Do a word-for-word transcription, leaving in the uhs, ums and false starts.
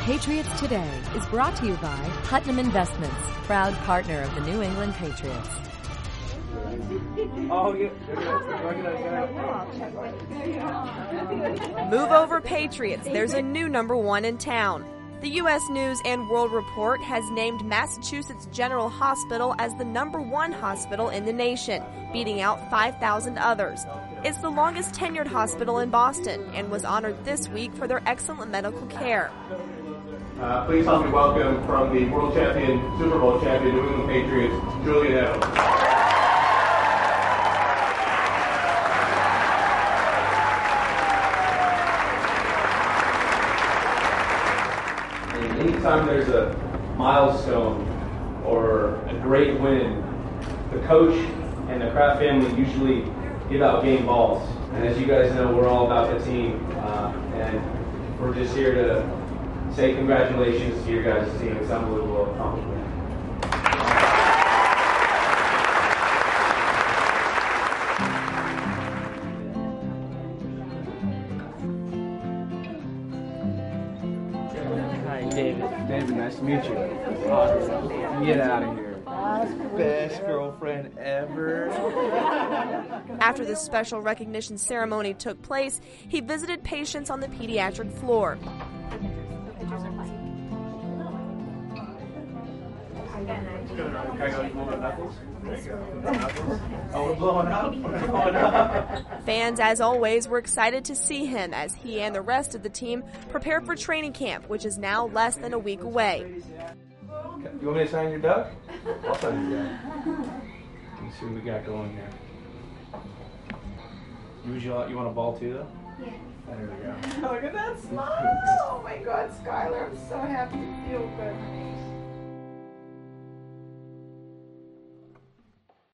Patriots Today is brought to you by Putnam Investments, proud partner of the New England Patriots. Move over, Patriots. There's a new number one in town. The U S News and World Report has named Massachusetts General Hospital as the number one hospital in the nation, beating out five thousand others. It's the longest tenured hospital in Boston and was honored this week for their excellent medical care. Uh, please help me welcome from the world champion, Super Bowl champion, New England Patriots, Julian Edelman. Anytime there's a milestone or a great win, the coach and the Kraft family usually give out game balls. And as you guys know, we're all about the team, uh, and we're just here to say congratulations to your guys' team. It's an unbelievable accomplishment. David. David, nice to meet you. Awesome. Get out of here. Best girlfriend ever. After the special recognition ceremony took place, he visited patients on the pediatric floor. Fans, as always, were excited to see him as he and the rest of the team prepare for training camp, which is now less than a week away. You want me to sign your duck? I'll sign your duck. Let me see what we got going here. You, you want a ball too, though? Yeah. There we go. Look at that smile. Oh my God, Skylar, I'm so happy you feel good.